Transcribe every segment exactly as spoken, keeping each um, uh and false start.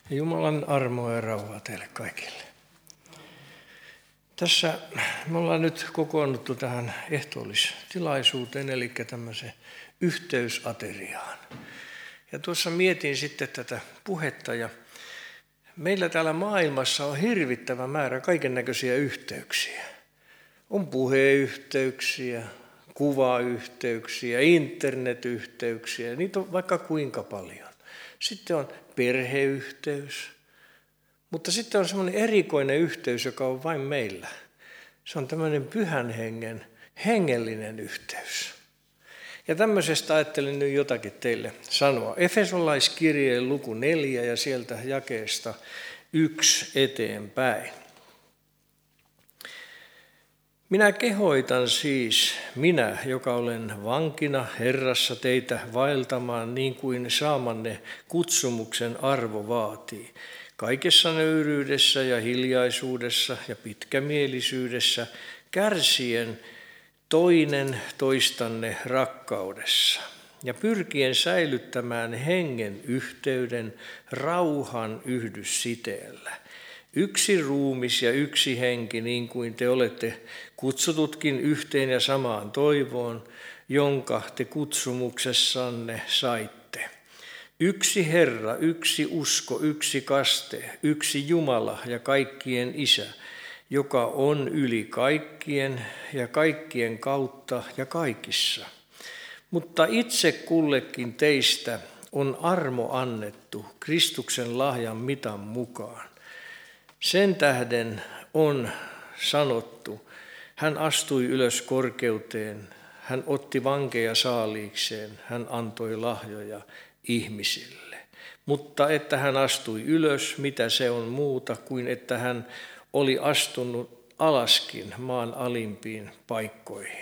Jumalan armoa ja rauhaa teille kaikille. Tässä me ollaan nyt kokoonnuttu tähän ehtoollistilaisuuteen, eli tämmöiseen yhteysateriaan. Ja tuossa mietin sitten tätä puhetta, ja meillä täällä maailmassa on hirvittävä määrä kaikennäköisiä yhteyksiä. On puheyhteyksiä, kuvayhteyksiä, internetyhteyksiä, niitä on vaikka kuinka paljon. Sitten on perheyhteys, mutta sitten on semmoinen erikoinen yhteys, joka on vain meillä. Se on tämmöinen pyhän hengen, hengellinen yhteys. Ja tämmöisestä ajattelin nyt jotakin teille sanoa. Efesolaiskirjeen luku neljä ja sieltä jakeesta yksi eteenpäin. Minä kehoitan siis, minä, joka olen vankina Herrassa teitä vaeltamaan niin kuin saamanne kutsumuksen arvo vaatii. Kaikessa nöyryydessä ja hiljaisuudessa ja pitkämielisyydessä kärsien toinen toistanne rakkaudessa ja pyrkien säilyttämään hengen yhteyden rauhan yhdyssiteellä. Yksi ruumis ja yksi henki, niin kuin te olette kutsututkin yhteen ja samaan toivoon, jonka te kutsumuksessanne saitte. Yksi Herra, yksi usko, yksi kaste, yksi Jumala ja kaikkien Isä, joka on yli kaikkien ja kaikkien kautta ja kaikissa. Mutta itse kullekin teistä on armo annettu Kristuksen lahjan mitan mukaan. Sen tähden on sanottu, hän astui ylös korkeuteen, hän otti vankeja saaliikseen, hän antoi lahjoja ihmisille. Mutta että hän astui ylös, mitä se on muuta kuin että hän oli astunut alaskin maan alimpiin paikkoihin.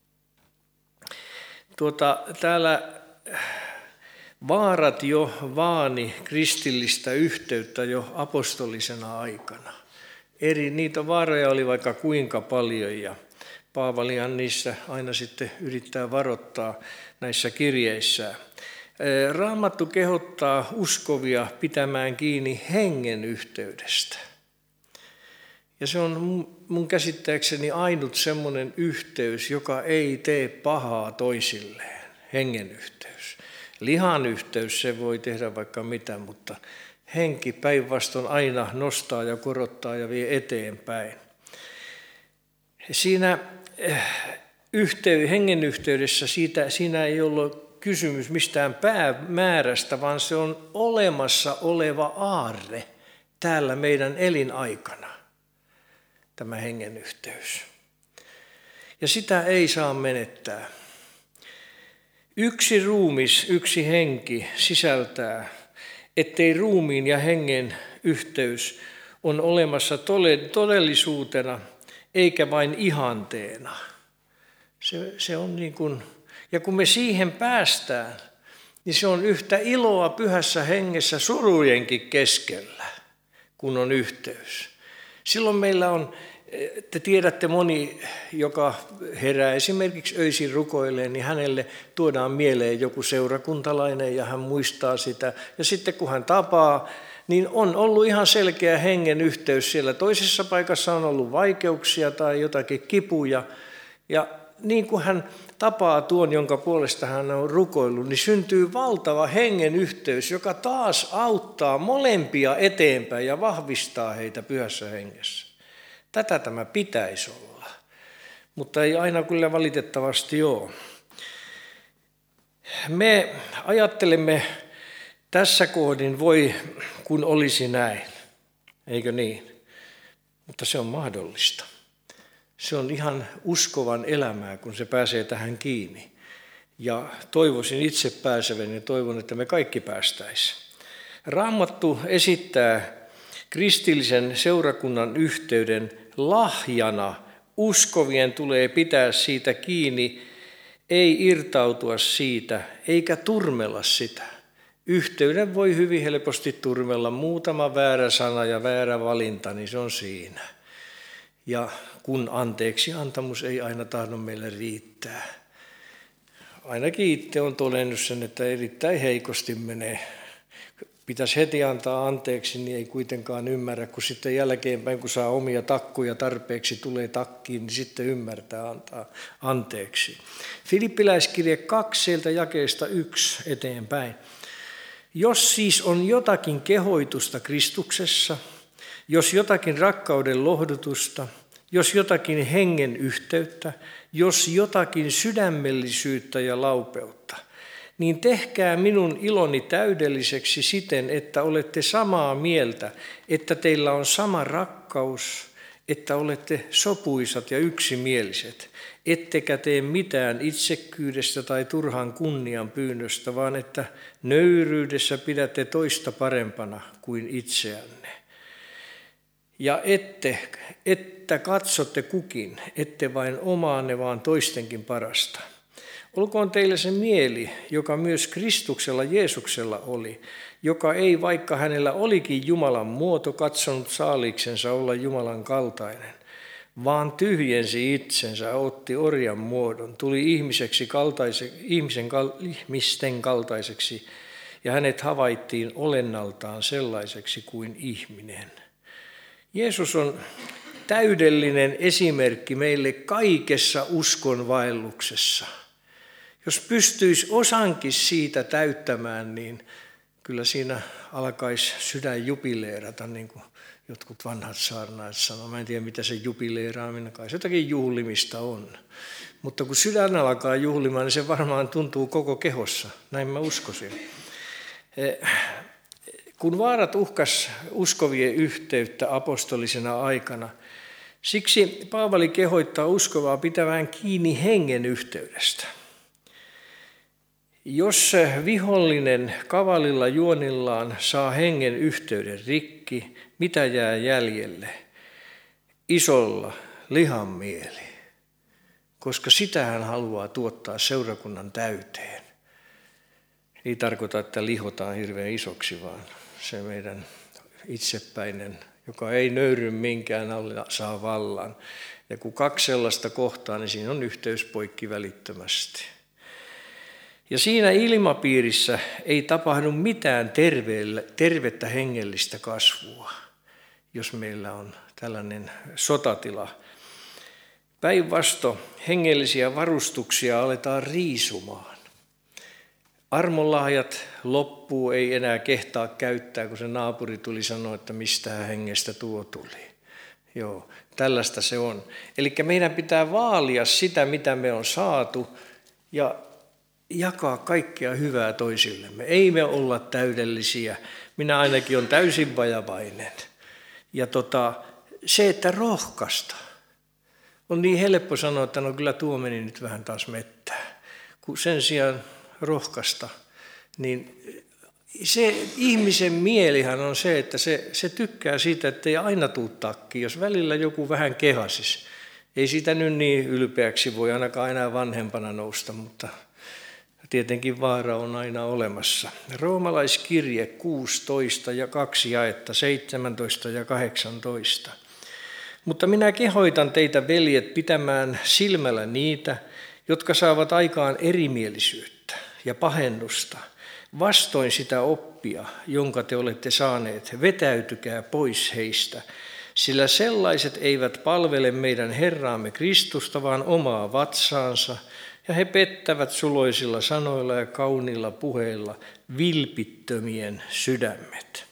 Tuota, täällä vaarat jo vaani kristillistä yhteyttä jo apostolisena aikana. Eri niitä vaaroja oli vaikka kuinka paljon, ja Paavalihan niissä aina sitten yrittää varoittaa näissä kirjeissään. Raamattu kehottaa uskovia pitämään kiinni hengen yhteydestä. Ja se on mun käsittääkseni ainut semmoinen yhteys, joka ei tee pahaa toisilleen, hengen yhteys. Lihan yhteys, se voi tehdä vaikka mitä, mutta henki päinvastoin aina nostaa ja korottaa ja vie eteenpäin. Siinä yhtey, hengen yhteydessä siitä, siinä ei ollut kysymys mistään päämäärästä, vaan se on olemassa oleva aarre täällä meidän elinaikana, tämä hengen yhteys. Ja sitä ei saa menettää. Yksi ruumis, yksi henki sisältää, ettei ruumiin ja hengen yhteys on olemassa todellisuutena eikä vain ihanteena. Se, se on niin kuin, ja kun me siihen päästään, niin se on yhtä iloa pyhässä hengessä surujenkin keskellä, kun on yhteys. Silloin meillä on, te tiedätte, moni, joka herää esimerkiksi öisin rukoilee, niin hänelle tuodaan mieleen joku seurakuntalainen ja hän muistaa sitä. Ja sitten kun hän tapaa, niin on ollut ihan selkeä hengen yhteys siellä. Toisessa paikassa on ollut vaikeuksia tai jotakin kipuja. Ja niin kuin hän tapaa tuon, jonka puolesta hän on rukoillut, niin syntyy valtava hengen yhteys, joka taas auttaa molempia eteenpäin ja vahvistaa heitä pyhässä hengessä. Tätä tämä pitäisi olla, mutta ei aina kyllä valitettavasti ole. Me ajattelemme tässä kohdin, voi kun olisi näin, eikö niin? Mutta se on mahdollista. Se on ihan uskovan elämää, kun se pääsee tähän kiinni. Ja toivoisin itse pääsevän ja toivon, että me kaikki päästäisiin. Raamattu esittää kristillisen seurakunnan yhteyden lahjana. Uskovien tulee pitää siitä kiinni, ei irtautua siitä eikä turmella sitä. Yhteyden voi hyvin helposti turmella, muutama väärä sana ja väärä valinta, niin se on siinä. Ja kun anteeksi antamus ei aina tahdo meille riittää. Ainakin itse olen todennut sen, että erittäin heikosti menee pitäisi heti antaa anteeksi, niin ei kuitenkaan ymmärrä, kun sitten jälkeenpäin, kun saa omia takkuja tarpeeksi, tulee takkiin, niin sitten ymmärtää antaa anteeksi. Filippiläiskirje kaksi, sieltä jakeesta yksi eteenpäin. Jos siis on jotakin kehoitusta Kristuksessa, jos jotakin rakkauden lohdutusta, jos jotakin hengen yhteyttä, jos jotakin sydämellisyyttä ja laupeutta, niin tehkää minun iloni täydelliseksi siten, että olette samaa mieltä, että teillä on sama rakkaus, että olette sopuisat ja yksimieliset, ettekä tee mitään itsekkyydestä tai turhan kunnian pyynnöstä, vaan että nöyryydessä pidätte toista parempana kuin itseänne. Ja ette, että katsotte kukin, ette vain omaanne, vaan toistenkin parasta. Olkoon teille se mieli, joka myös Kristuksella Jeesuksella oli, joka ei, vaikka hänellä olikin Jumalan muoto, katsonut saaliksensa olla Jumalan kaltainen, vaan tyhjensi itsensä, otti orjan muodon, tuli ihmiseksi kaltaise, ihmisen, ihmisten kaltaiseksi, ja hänet havaittiin olennaltaan sellaiseksi kuin ihminen. Jeesus on täydellinen esimerkki meille kaikessa uskonvaelluksessa. Jos pystyisi osankin siitä täyttämään, niin kyllä siinä alkaisi sydän jubileerata, niin kuin jotkut vanhat saarnaajat sanoo. Mä en tiedä, mitä se jubileeraaminen, kai se jotakin juhlimista on. Mutta kun sydän alkaa juhlimaan, niin se varmaan tuntuu koko kehossa. Näin mä uskoisin. Kun vaarat uhkas uskovien yhteyttä apostolisena aikana, siksi Paavali kehoittaa uskovaa pitämään kiinni hengen yhteydestä. Jos vihollinen kavalilla juonillaan saa hengen yhteyden rikki, mitä jää jäljelle? Isolla lihan mieli, koska sitä hän haluaa tuottaa seurakunnan täyteen. Ei tarkoita, että lihotaan hirveän isoksi, vaan se meidän itsepäinen, joka ei nöyry minkään alle, saa vallan. Ja kun kaksi sellaista kohtaa, niin siinä on yhteys poikki välittömästi. Ja siinä ilmapiirissä ei tapahdu mitään tervettä hengellistä kasvua, jos meillä on tällainen sotatila. Päinvastoin hengellisiä varustuksia aletaan riisumaan. Armonlahjat loppuu, ei enää kehtaa käyttää, kun se naapuri tuli sanoa, että mistä hengestä tuo tuli. Joo, tällaista se on. Eli meidän pitää vaalia sitä, mitä me on saatu, ja jakaa kaikkea hyvää toisillemme. Ei me olla täydellisiä. Minä ainakin olen täysin vajavainen. Ja tota, se, että rohkaista. On niin helppo sanoa, että no kyllä tuo meni nyt vähän taas mettään. Kun sen sijaan rohkaista, niin se ihmisen mielihän on se, että se, se tykkää siitä, että ei aina tule takkiin. Jos välillä joku vähän kehasis, ei siitä nyt niin ylpeäksi voi ainakaan enää vanhempana nousta, mutta tietenkin vaara on aina olemassa. Roomalaiskirje kuusitoista ja kaksi jaetta, seitsemäntoista ja kahdeksantoista. Mutta minä kehoitan teitä, veljet, pitämään silmällä niitä, jotka saavat aikaan erimielisyyttä ja pahennusta. Vastoin sitä oppia, jonka te olette saaneet, vetäytykää pois heistä, sillä sellaiset eivät palvele meidän Herraamme Kristusta, vaan omaa vatsaansa, ja he pettävät suloisilla sanoilla ja kauniilla puheilla vilpittömien sydämet.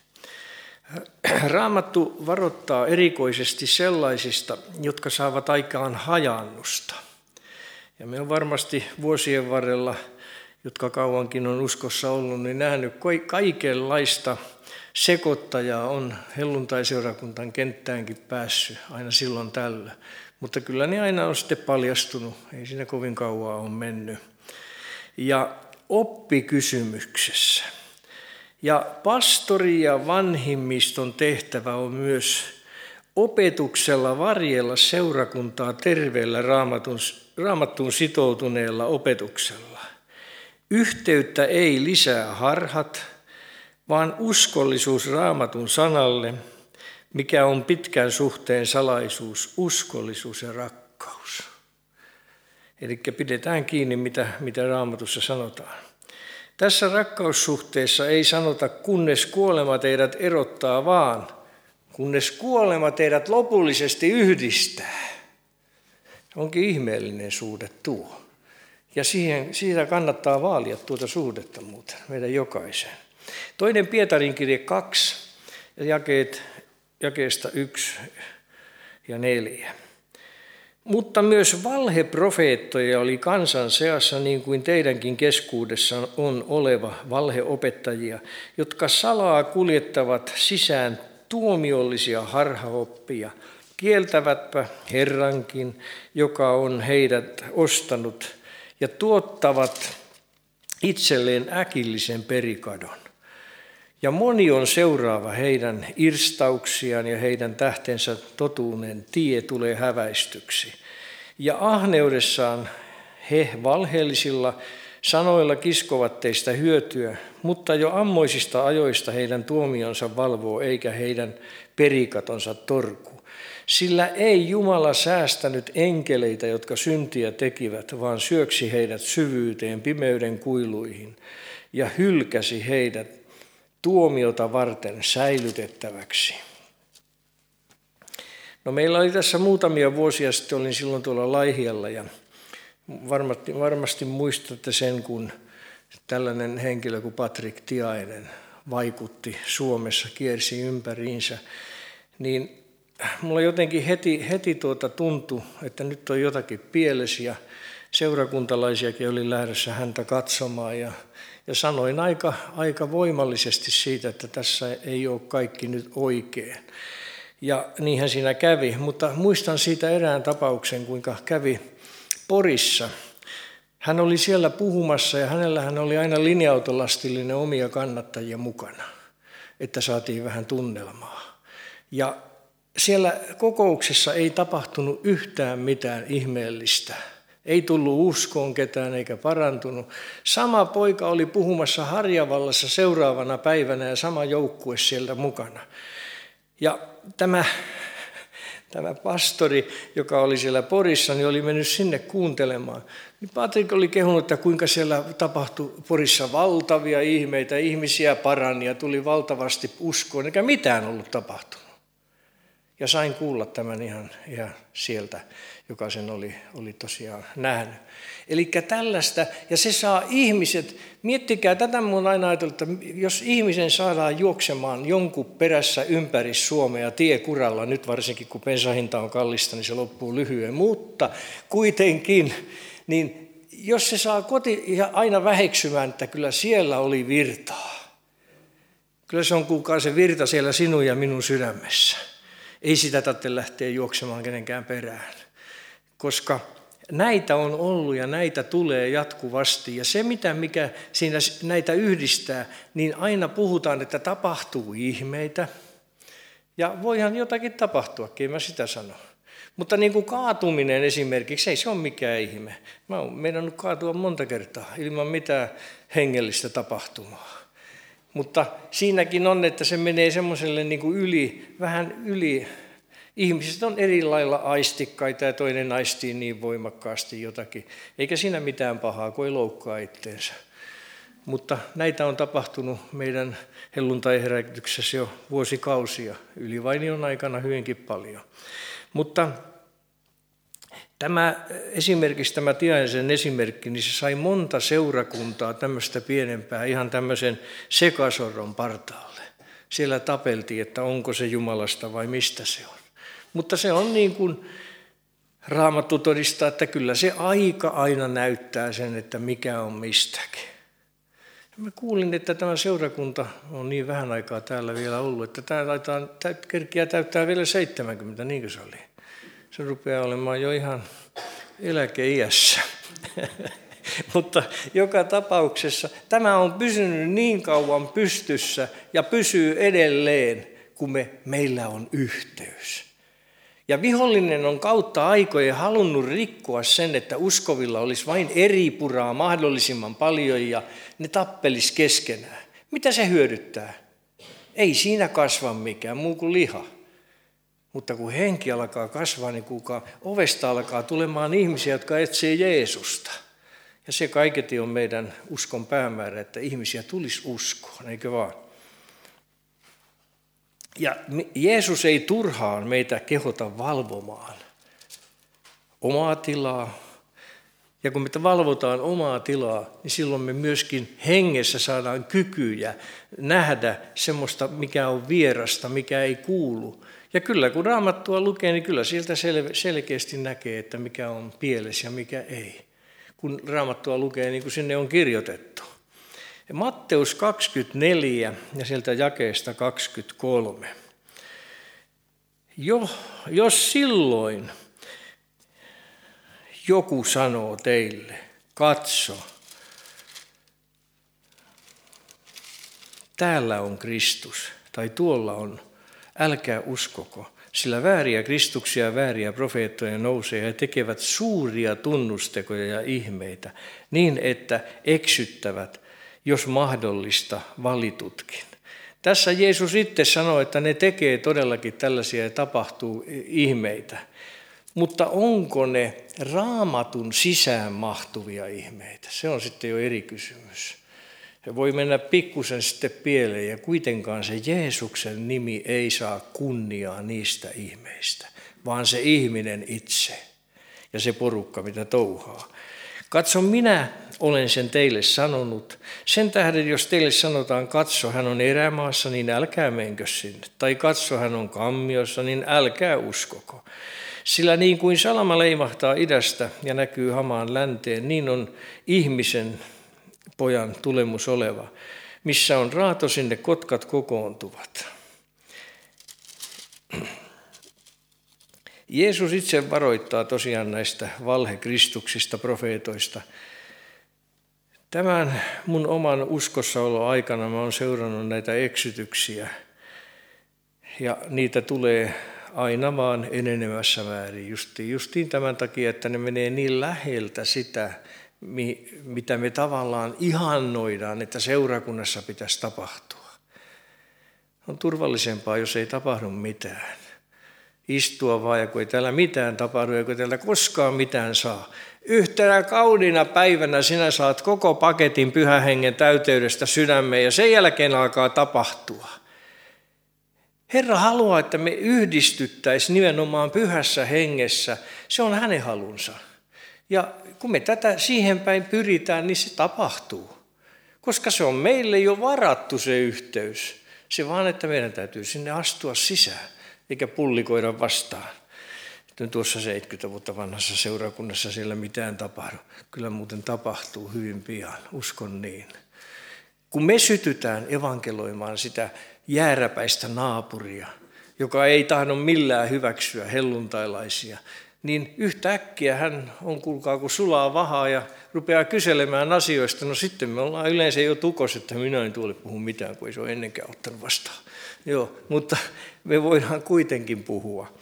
Raamattu varoittaa erikoisesti sellaisista, jotka saavat aikaan hajaannusta. Ja me on varmasti vuosien varrella, jotka kauankin on uskossa ollut, niin nähnyt kaikenlaista sekoittajaa on helluntaiseurakuntan kenttäänkin päässyt aina silloin tällöin. Mutta kyllä ne aina on sitten paljastunut, ei siinä kovin kauaa ole mennyt. Ja oppikysymyksessä. Ja pastori ja vanhimmiston tehtävä on myös opetuksella varjella seurakuntaa terveellä raamatun, raamattuun sitoutuneella opetuksella. Yhteyttä ei lisää harhat, vaan uskollisuus raamatun sanalle, mikä on pitkän suhteen salaisuus, uskollisuus ja rakkaus. Eli pidetään kiinni, mitä, mitä Raamatussa sanotaan. Tässä rakkaussuhteessa ei sanota, kunnes kuolema teidät erottaa, vaan kunnes kuolema teidät lopullisesti yhdistää. Onkin ihmeellinen suhde tuo. Ja siihen, siitä kannattaa vaalia tuota suhdetta muuten, meidän jokaisen. Toinen Pietarin kirje kaksi, jakeet, jakeesta yksi ja neljä. Mutta myös valheprofeettoja oli kansan seassa, niin kuin teidänkin keskuudessa on oleva valheopettajia, jotka salaa kuljettavat sisään tuomiollisia harhaoppia, kieltävätpä Herrankin, joka on heidät ostanut, ja tuottavat itselleen äkillisen perikadon. Ja moni on seuraava heidän irstauksiaan ja heidän tähtensä totuuden tie tulee häväistyksi. Ja ahneudessaan he valheellisilla sanoilla kiskovat teistä hyötyä, mutta jo ammoisista ajoista heidän tuomionsa valvoo eikä heidän perikatonsa torku. Sillä ei Jumala säästänyt enkeleitä, jotka syntiä tekivät, vaan syöksi heidät syvyyteen pimeyden kuiluihin ja hylkäsi heidät tuomiota varten säilytettäväksi. No meillä oli tässä muutamia vuosia sitten, olin silloin tuolla Laihialla ja varmasti, varmasti muistatte sen, kun tällainen henkilö kuin Patrik Tiainen vaikutti Suomessa, kiersi ympäriinsä, niin mulla jotenkin heti, heti tuota tuntui, että nyt on jotakin pielessä ja seurakuntalaisiakin oli lähdössä häntä katsomaan ja, ja sanoin aika, aika voimallisesti siitä, että tässä ei ole kaikki nyt oikein. Ja niinhän siinä kävi, mutta muistan siitä erään tapauksen, kuinka kävi Porissa. Hän oli siellä puhumassa ja hänellähän oli aina linja-autolastillinen omia kannattajia mukana, että saatiin vähän tunnelmaa. Ja siellä kokouksessa ei tapahtunut yhtään mitään ihmeellistä. Ei tullut uskoon ketään eikä parantunut. Sama poika oli puhumassa Harjavallassa seuraavana päivänä ja sama joukkue sieltä mukana. Ja tämä, tämä pastori, joka oli siellä Porissa, niin oli mennyt sinne kuuntelemaan. Niin Patrik oli kehunut, että kuinka siellä tapahtui Porissa valtavia ihmeitä, ihmisiä parani ja tuli valtavasti uskoon, eikä mitään ollut tapahtunut. Ja sain kuulla tämän ihan, ihan sieltä, joka sen oli, oli tosiaan nähnyt. Eli tällaista, ja se saa ihmiset, miettikää, tätä mun aina ajatellut, että jos ihmisen saadaan juoksemaan jonkun perässä ympäri Suomea tiekuralla, nyt varsinkin kun bensahinta on kallista, niin se loppuu lyhyen, mutta kuitenkin, niin jos se saa koti ja aina väheksymään, että kyllä siellä oli virtaa. Kyllä se on kuulkaa se virta siellä sinun ja minun sydämessä. Ei sitä tarvitse lähteä juoksemaan kenenkään perään, koska näitä on ollut ja näitä tulee jatkuvasti. Ja se, mitä mikä siinä näitä yhdistää, niin aina puhutaan, että tapahtuu ihmeitä. Ja voihan jotakin tapahtuakin, mä sitä sanon. Mutta niin kuin kaatuminen esimerkiksi, ei se ole mikään ihme. Mä oon meinannut kaatua monta kertaa ilman mitään hengellistä tapahtumaa. Mutta siinäkin on, että se menee semmoiselle niin kuin yli, vähän yli. Ihmiset on eri lailla aistikkaita ja toinen aistii niin voimakkaasti jotakin. Eikä siinä mitään pahaa, kun ei loukkaa itteensä. Mutta näitä on tapahtunut meidän helluntaiherätyksessä jo vuosikausia. Ylivainion aikana hyvinkin paljon. Mutta tämä esimerkiksi tämä Tiaisen esimerkki, niin se sai monta seurakuntaa tämmöistä pienempää ihan tämmöisen sekasorron partaalle. Siellä tapeltiin, että onko se Jumalasta vai mistä se on. Mutta se on niin kuin Raamattu todistaa, että kyllä se aika aina näyttää sen, että mikä on mistäkin. Mä kuulin, että tämä seurakunta on niin vähän aikaa täällä vielä ollut, että tämä taitaa, kerkiä täyttää vielä seitsemänkymmentä, niin kuin se oli. Se rupeaa olemaan jo ihan eläkeiässä. Mutta joka tapauksessa tämä on pysynyt niin kauan pystyssä ja pysyy edelleen, kun me, meillä on yhteys. Ja vihollinen on kautta aikojen halunnut rikkoa sen, että uskovilla olisi vain eri puraa mahdollisimman paljon ja ne tappelis keskenään. Mitä se hyödyttää? Ei siinä kasva mikään muu kuin liha. Mutta kun henki alkaa kasvaa, niin kuulkaa, ovesta alkaa tulemaan ihmisiä, jotka etsii Jeesusta. Ja se kaiketi on meidän uskon päämäärä, että ihmisiä tulisi uskoon, eikö vaan? Ja Jeesus ei turhaan meitä kehota valvomaan omaa tilaa. Ja kun me valvotaan omaa tilaa, niin silloin me myöskin hengessä saadaan kykyjä nähdä semmoista, mikä on vierasta, mikä ei kuulu. Ja kyllä kun Raamattua lukee, niin kyllä sieltä sel- selkeästi näkee, että mikä on pielessä ja mikä ei. Kun Raamattua lukee, niin kuin sinne on kirjoitettu. Ja Matteus kaksikymmentäneljä ja sieltä jakeesta kaksikymmentäkolme. Jo, jos silloin joku sanoo teille, katso, täällä on Kristus, tai tuolla on, älkää uskoko, sillä vääriä Kristuksia ja vääriä profeettoja nousee ja tekevät suuria tunnustekoja ja ihmeitä, niin että eksyttävät, jos mahdollista, valitutkin. Tässä Jeesus itse sanoi, että ne tekee todellakin tällaisia ja tapahtuu ihmeitä. Mutta onko ne Raamatun sisään mahtuvia ihmeitä? Se on sitten jo eri kysymys. Se voi mennä pikkusen sitten pieleen ja kuitenkaan se Jeesuksen nimi ei saa kunniaa niistä ihmeistä, vaan se ihminen itse ja se porukka, mitä touhaa. Katso, minä olen sen teille sanonut. Sen tähden, jos teille sanotaan, katso, hän on erämaassa, niin älkää menkö sinne. Tai katso, hän on kammiossa, niin älkää uskoko. Sillä niin kuin salama leimahtaa idästä ja näkyy hamaan länteen, niin on ihmisen pojan tulemus oleva. Missä on raato, sinne kotkat kokoontuvat. Jeesus itse varoittaa tosiaan näistä valhekristuksista, profeetoista. Tämän mun oman uskossaolon aikana mä oon seurannut näitä eksytyksiä ja niitä tulee aina vaan enenevässä määrin. Justiin, justiin tämän takia, että ne menee niin läheltä sitä, mitä me tavallaan ihannoidaan, että seurakunnassa pitäisi tapahtua. On turvallisempaa, jos ei tapahdu mitään. Istua vaan, ja kun ei täällä mitään tapahdu, ja kun täällä koskaan mitään saa. Yhtenä kauniina päivänä sinä saat koko paketin Pyhän Hengen täyteydestä sydämeen, ja sen jälkeen alkaa tapahtua. Herra haluaa, että me yhdistyttäisiin nimenomaan Pyhässä Hengessä. Se on hänen halunsa. Ja kun me tätä siihen päin pyritään, niin se tapahtuu. Koska se on meille jo varattu se yhteys. Se vaan, että meidän täytyy sinne astua sisään, eikä pullikoida vastaan. Että tuossa seitsemänkymmentä vuotta vanhassa seurakunnassa siellä mitään tapahdu. Kyllä muuten tapahtuu hyvin pian, uskon niin. Kun me sytytään evankeloimaan sitä jääräpäistä naapuria, joka ei tahdo millään hyväksyä helluntailaisia, niin yhtäkkiä hän on, kuulkaa, kun sulaa vahaa ja rupeaa kyselemään asioista. No sitten me ollaan yleensä jo tukos, että minä en tuolle puhu mitään, kun ei se ole ennenkään ottanut vastaan. Joo, mutta me voidaan kuitenkin puhua.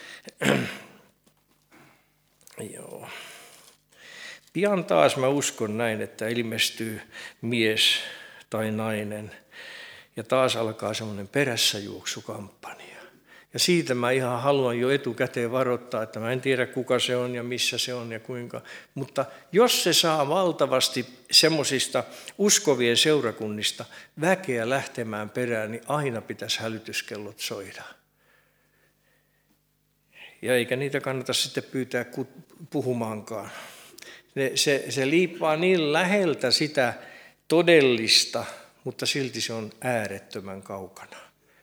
Joo. Pian taas mä uskon näin, että ilmestyy mies tai nainen ja taas alkaa semmoinen perässäjuoksukampanja. Ja siitä mä ihan haluan jo etukäteen varoittaa, että mä en tiedä kuka se on ja missä se on ja kuinka. Mutta jos se saa valtavasti semmoisista uskovien seurakunnista väkeä lähtemään perään, niin aina pitäisi hälytyskellot soida. Ja eikä niitä kannata sitten pyytää puhumaankaan. Se, se liippaa niin läheltä sitä todellista, mutta silti se on äärettömän kaukana.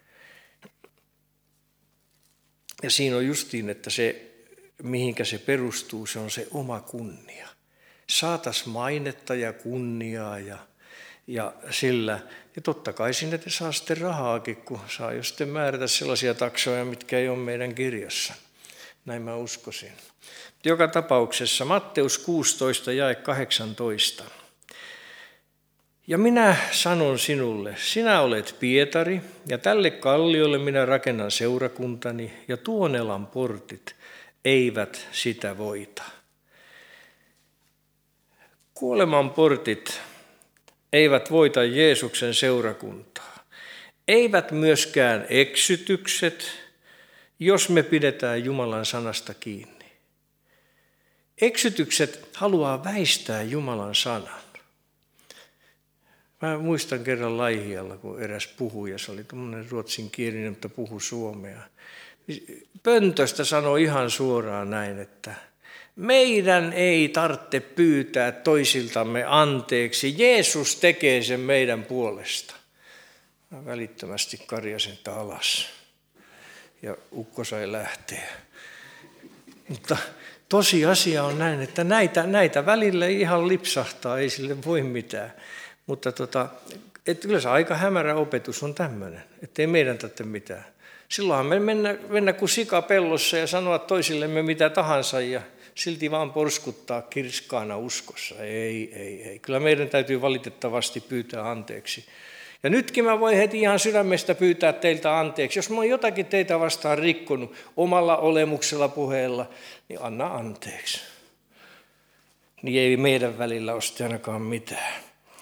Ja siinä on justiin, että se, mihinkä se perustuu, se on se oma kunnia. Saatas mainetta ja kunniaa ja, ja sillä. Ja totta kai sinne te saa sitten rahaakin, kun saa jo sitten määrätä sellaisia taksoja, mitkä ei ole meidän kirjassa. Näin mä uskoisin. Joka tapauksessa Matteus kuusitoista jae kahdeksantoista. Ja minä sanon sinulle, sinä olet Pietari, ja tälle kalliolle minä rakennan seurakuntani, ja Tuonelan portit eivät sitä voita. Kuoleman portit eivät voita Jeesuksen seurakuntaa. Eivät myöskään eksytykset, jos me pidetään Jumalan sanasta kiinni. Eksytykset haluaa väistää Jumalan sanan. Mä muistan kerran Laihialla, kun eräs puhuja, se oli tämmöinen ruotsinkielinen, mutta puhui suomea. Pöntöstä sanoi ihan suoraan näin, että meidän ei tarvitse pyytää toisiltamme anteeksi. Jeesus tekee sen meidän puolesta. Mä välittömästi karjasin alas ja ukko sai lähteä. Mutta tosiasia on näin, että näitä, näitä välillä ihan lipsahtaa, ei sille voi mitään. Mutta tota, et kyllä se aika hämärä opetus on tämmöinen, ettei meidän tarvitse mitään. Silloinhan me mennä, mennä kuin sika pellossa ja sanoa toisillemme mitä tahansa ja silti vaan porskuttaa kirskaana uskossa. Ei, ei, ei. Kyllä meidän täytyy valitettavasti pyytää anteeksi. Ja nytkin mä voin heti ihan sydämestä pyytää teiltä anteeksi. Jos mä oon jotakin teitä vastaan rikkonut omalla olemuksella puheella, niin anna anteeksi. Niin ei meidän välillä ole sitten ainakaan mitään.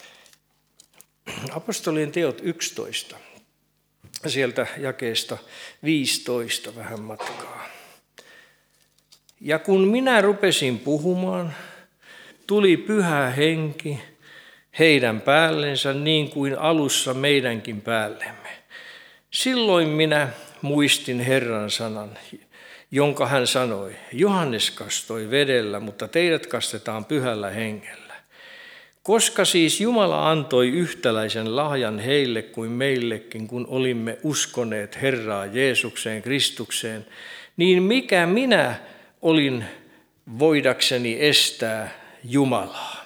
Apostolien teot yksitoista. Sieltä jakeesta viisitoista vähän matkaa. Ja kun minä rupesin puhumaan, tuli Pyhä Henki heidän päällensä niin kuin alussa meidänkin päällemme. Silloin minä muistin Herran sanan, jonka hän sanoi, Johannes kastoi vedellä, mutta teidät kastetaan Pyhällä Hengellä. Koska siis Jumala antoi yhtäläisen lahjan heille kuin meillekin, kun olimme uskoneet Herraa Jeesukseen Kristukseen, niin mikä minä olin voidakseni estää Jumalaa?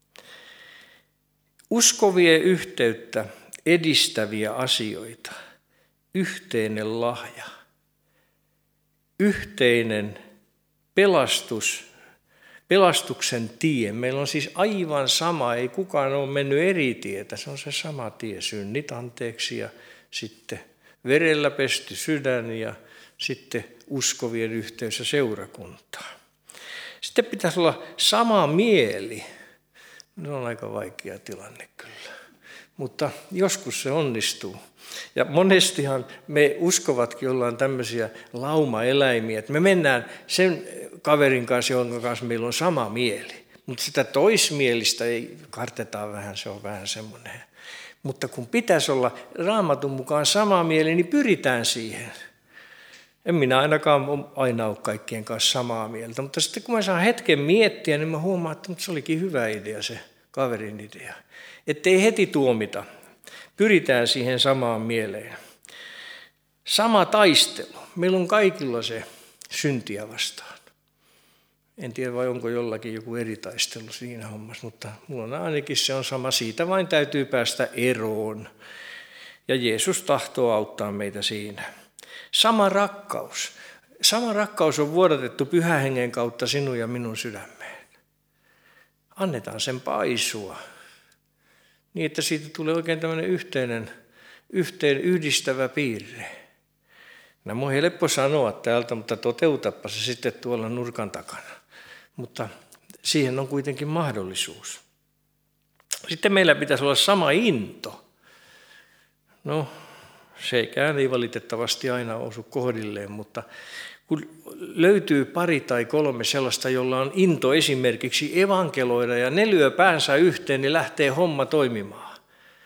Uskovien yhteyttä edistäviä asioita, yhteinen lahja, yhteinen pelastus, pelastuksen tie. Meillä on siis aivan sama, ei kukaan ole mennyt eri tietä, se on se sama tie, synnit anteeksi ja sitten verellä pesty sydän ja sitten uskovien yhteys ja seurakuntaa. Sitten pitäisi olla sama mieli. Se on aika vaikea tilanne kyllä, mutta joskus se onnistuu. Ja monestihan me uskovatkin ollaan tämmöisiä laumaeläimiä, että me mennään sen kaverin kanssa, jonka kanssa meillä on sama mieli. Mutta sitä toismielistä ei kartetaan vähän, se on vähän semmoinen. Mutta kun pitäisi olla Raamatun mukaan sama mieli, niin pyritään siihen. En minä ainakaan aina ole kaikkien kanssa samaa mieltä, mutta sitten kun mä saan hetken miettiä, niin mä huomaan, että se olikin hyvä idea se kaverin idea. Että ei heti tuomita. Pyritään siihen samaan mieleen. Sama taistelu. Meillä on kaikilla se syntiä vastaan. En tiedä vai onko jollakin joku eri taistelu siinä hommassa, mutta mulla on ainakin se on sama. Siitä vain täytyy päästä eroon. Ja Jeesus tahtoo auttaa meitä siinä. Sama rakkaus. Sama rakkaus on vuodatettu Pyhän Hengen kautta sinun ja minun sydämeen. Annetaan sen paisua. Niin, että siitä tulee oikein tämmöinen yhteinen, yhteen yhdistävä piirre. Nämä on helppo sanoa täältä, mutta toteutapa se sitten tuolla nurkan takana. Mutta siihen on kuitenkin mahdollisuus. Sitten meillä pitäisi olla sama into. No, sekään ei valitettavasti aina osu kohdilleen, mutta kun löytyy pari tai kolme sellaista, jolla on into esimerkiksi evankeloida ja ne lyö päänsä yhteen, niin lähtee homma toimimaan.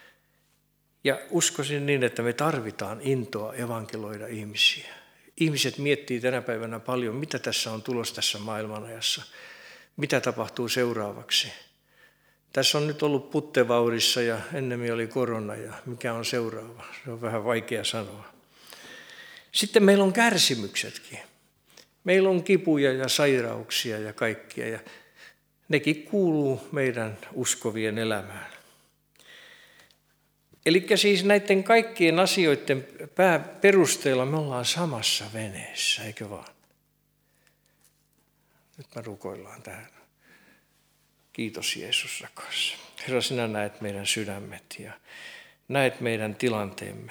Ja uskoisin niin, että me tarvitaan intoa evankeloida ihmisiä. Ihmiset miettii tänä päivänä paljon, mitä tässä on tulossa tässä maailmanajassa, mitä tapahtuu seuraavaksi. Tässä on nyt ollut puttevaurissa ja ennemmin oli korona ja mikä on seuraava, se on vähän vaikea sanoa. Sitten meillä on kärsimyksetkin. Meillä on kipuja ja sairauksia ja kaikkia ja nekin kuuluu meidän uskovien elämään. Eli siis näiden kaikkien asioiden perusteella me ollaan samassa veneessä, eikö vaan? Nyt me rukoillaan tähän. Kiitos Jeesus rakas. Herra, sinä näet meidän sydämet ja näet meidän tilanteemme.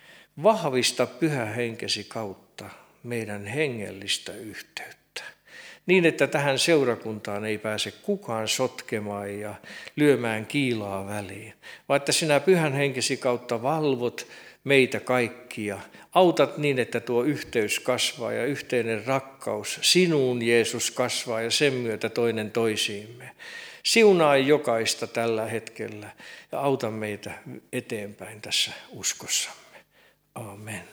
Vahvista Pyhä Henkesi kautta meidän hengellistä yhteyttä. niin että tähän seurakuntaan ei pääse kukaan sotkemaan ja lyömään kiilaa väliin, vaan että sinä Pyhän Henkesi kautta valvot meitä kaikkia. Autat niin, että tuo yhteys kasvaa ja yhteinen rakkaus sinuun, Jeesus, kasvaa ja sen myötä toinen toisiimme. Siunaa jokaista tällä hetkellä ja auta meitä eteenpäin tässä uskossamme. Amen.